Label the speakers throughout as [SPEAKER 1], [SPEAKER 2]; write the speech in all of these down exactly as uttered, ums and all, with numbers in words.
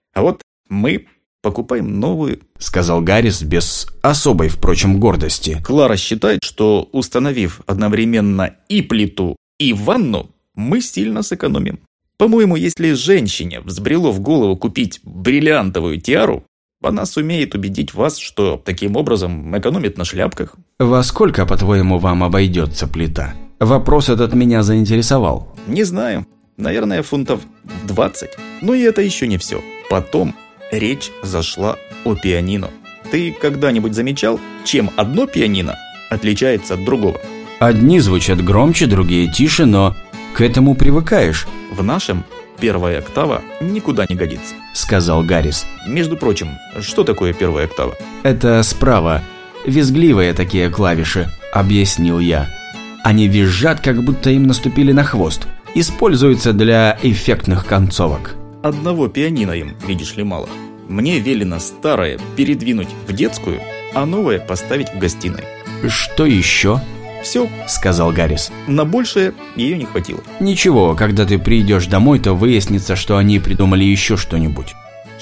[SPEAKER 1] А вот мы покупаем новую, сказал Гаррис без особой, впрочем, гордости. Клара считает, что, установив одновременно и плиту, и ванну, мы сильно сэкономим. По-моему, если женщине взбрело в голову купить бриллиантовую тиару, она сумеет убедить вас, что таким образом экономит на шляпках.
[SPEAKER 2] Во сколько, по-твоему, вам обойдется плита? Вопрос этот меня заинтересовал.
[SPEAKER 1] Не знаю. Наверное, фунтов двадцать. Но и это еще не все. Потом речь зашла о пианино. Ты когда-нибудь замечал, чем одно пианино отличается от другого?
[SPEAKER 2] Одни звучат громче, другие тише, но к этому привыкаешь.
[SPEAKER 1] В нашем первая октава никуда не годится,
[SPEAKER 2] сказал Гаррис.
[SPEAKER 1] Между прочим, что такое первая октава?
[SPEAKER 2] Это справа. Визгливые такие клавиши, объяснил я. Они визжат, как будто им наступили на хвост. Используются для эффектных концовок.
[SPEAKER 1] Одного пианино им, видишь ли, мало. Мне велено старое передвинуть в детскую, а новое поставить в гостиной.
[SPEAKER 2] Что еще?
[SPEAKER 1] Все,
[SPEAKER 2] сказал Гаррис.
[SPEAKER 1] На большее ее не хватило.
[SPEAKER 2] Ничего, когда ты придешь домой, то выяснится, что они придумали еще что-нибудь.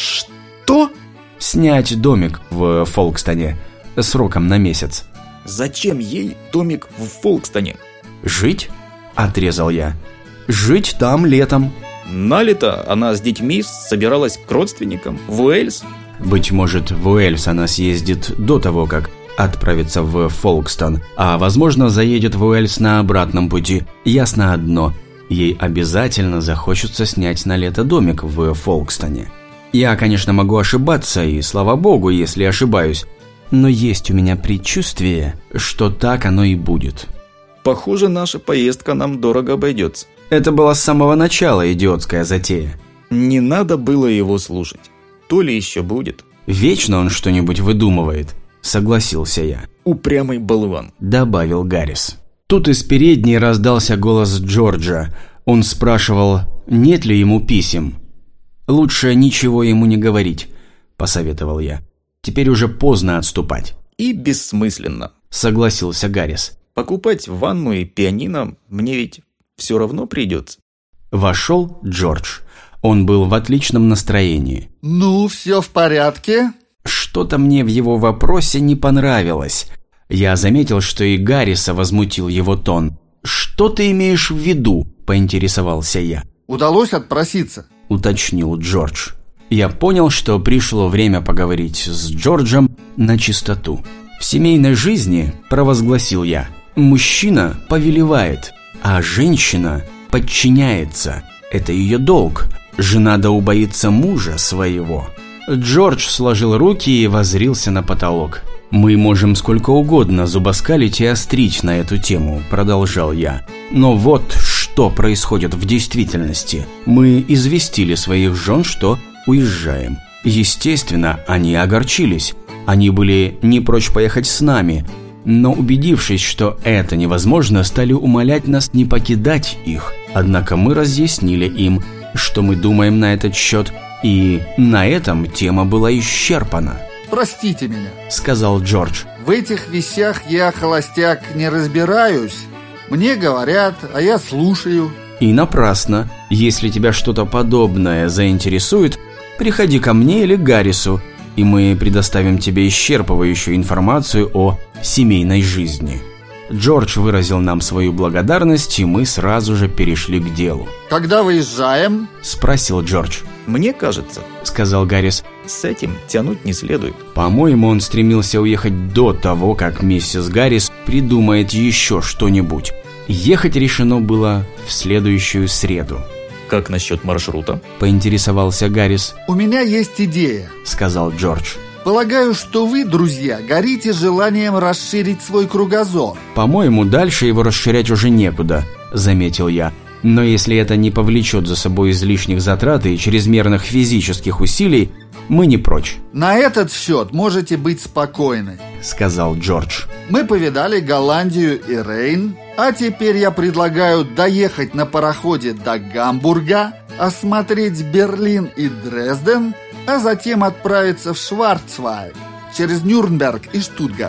[SPEAKER 1] Что?
[SPEAKER 2] Снять домик в Фолкстоне сроком на месяц.
[SPEAKER 1] Зачем ей домик в Фолкстоне?
[SPEAKER 2] Жить? Отрезал я. Жить там летом.
[SPEAKER 1] На лето она с детьми собиралась к родственникам в Уэльс.
[SPEAKER 2] Быть может, в Уэльс она съездит до того, как отправиться в Фолкстон, а возможно заедет в Уэльс на обратном пути. Ясно одно, ей обязательно захочется снять на лето домик в Фолкстоне. Я, конечно, могу ошибаться, и слава богу, если ошибаюсь, но есть у меня предчувствие, что так оно и будет.
[SPEAKER 1] Похоже, наша поездка нам дорого обойдется.
[SPEAKER 2] Это была с самого начала идиотская затея.
[SPEAKER 1] Не надо было его слушать. То ли еще будет.
[SPEAKER 2] Вечно он что-нибудь выдумывает. Согласился я.
[SPEAKER 1] Упрямый болван,
[SPEAKER 2] добавил Гаррис. Тут из передней раздался голос Джорджа. Он спрашивал, нет ли ему писем. Лучше ничего ему не говорить, посоветовал я. Теперь уже поздно отступать.
[SPEAKER 1] И бессмысленно,
[SPEAKER 2] согласился Гаррис.
[SPEAKER 1] Покупать ванну и пианино мне ведь все равно придется.
[SPEAKER 2] Вошел Джордж. Он был в отличном настроении.
[SPEAKER 3] Ну, все в порядке?
[SPEAKER 2] Что-то мне в его вопросе не понравилось. Я заметил, что и Гарриса возмутил его тон. «Что ты имеешь в виду?» – поинтересовался я.
[SPEAKER 3] «Удалось отпроситься?» –
[SPEAKER 2] уточнил Джордж. Я понял, что пришло время поговорить с Джорджем на чистоту. В семейной жизни, провозгласил я, мужчина повелевает, а женщина подчиняется. Это ее долг. Жена да убоится мужа своего. Джордж сложил руки и воззрился на потолок. «Мы можем сколько угодно зубоскалить и острить на эту тему», – продолжал я. «Но вот что происходит в действительности. Мы известили своих жен, что уезжаем. Естественно, они огорчились. Они были не прочь поехать с нами. Но убедившись, что это невозможно, стали умолять нас не покидать их. Однако мы разъяснили им, что мы думаем на этот счет, и на этом тема была исчерпана».
[SPEAKER 3] «Простите меня», —
[SPEAKER 2] сказал Джордж.
[SPEAKER 3] «В этих вещах я, холостяк, не разбираюсь. Мне говорят, а я слушаю».
[SPEAKER 2] «И напрасно. Если тебя что-то подобное заинтересует, приходи ко мне или к Гаррису, и мы предоставим тебе исчерпывающую информацию о семейной жизни». Джордж выразил нам свою благодарность, и мы сразу же перешли к делу.
[SPEAKER 3] «Когда выезжаем?» –
[SPEAKER 2] спросил Джордж.
[SPEAKER 1] «Мне кажется, — сказал Гаррис, — с этим тянуть не следует».
[SPEAKER 2] По-моему, он стремился уехать до того, как миссис Гаррис придумает еще что-нибудь. Ехать решено было в следующую среду.
[SPEAKER 1] «Как насчет маршрута?» –
[SPEAKER 2] поинтересовался Гаррис.
[SPEAKER 3] «У меня есть идея», –
[SPEAKER 2] сказал Джордж.
[SPEAKER 3] «Полагаю, что вы, друзья, горите желанием расширить свой кругозор».
[SPEAKER 2] «По-моему, дальше его расширять уже некуда», – заметил я. «Но если это не повлечет за собой излишних затрат и чрезмерных физических усилий, мы не прочь».
[SPEAKER 3] «На этот счет можете быть спокойны», – сказал
[SPEAKER 2] Джордж.
[SPEAKER 3] «Мы повидали Голландию и Рейн, а теперь я предлагаю доехать на пароходе до Гамбурга, осмотреть Берлин и Дрезден, а затем отправиться в Шварцвальд через Нюрнберг и Штутгарт».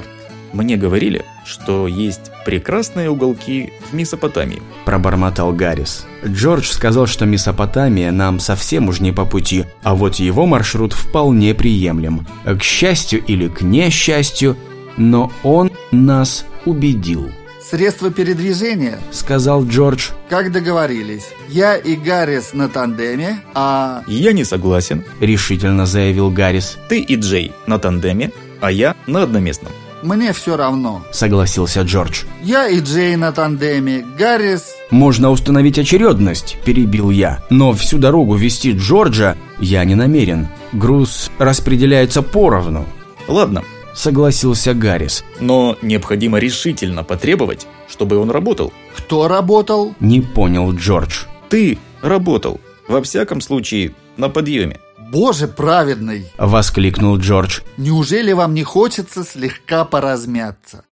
[SPEAKER 1] Мне говорили, что есть прекрасные уголки в Месопотамии.
[SPEAKER 2] Пробормотал Гаррис. Джордж сказал, что Месопотамия нам совсем уж не по пути, а вот его маршрут вполне приемлем. К счастью или к несчастью, но он нас убедил.
[SPEAKER 3] «Средства передвижения», —
[SPEAKER 2] сказал Джордж.
[SPEAKER 3] «Как договорились. Я и Гаррис на тандеме, а...»
[SPEAKER 1] «Я не согласен»,
[SPEAKER 2] — решительно заявил Гаррис.
[SPEAKER 1] «Ты и Джей на тандеме, а я на одноместном».
[SPEAKER 3] «Мне все равно», —
[SPEAKER 2] согласился Джордж.
[SPEAKER 3] «Я и Джей на тандеме, Гаррис...»
[SPEAKER 2] «Можно установить очередность», — перебил я. «Но всю дорогу вести Джорджа я не намерен. Груз распределяется поровну».
[SPEAKER 1] «Ладно»,
[SPEAKER 2] — согласился Гаррис.
[SPEAKER 1] «Но необходимо решительно потребовать, чтобы он работал».
[SPEAKER 3] «Кто работал?»
[SPEAKER 2] — не понял Джордж.
[SPEAKER 1] «Ты работал. Во всяком случае, на подъеме».
[SPEAKER 3] «Боже праведный!» —
[SPEAKER 2] воскликнул Джордж.
[SPEAKER 3] «Неужели вам не хочется слегка поразмяться?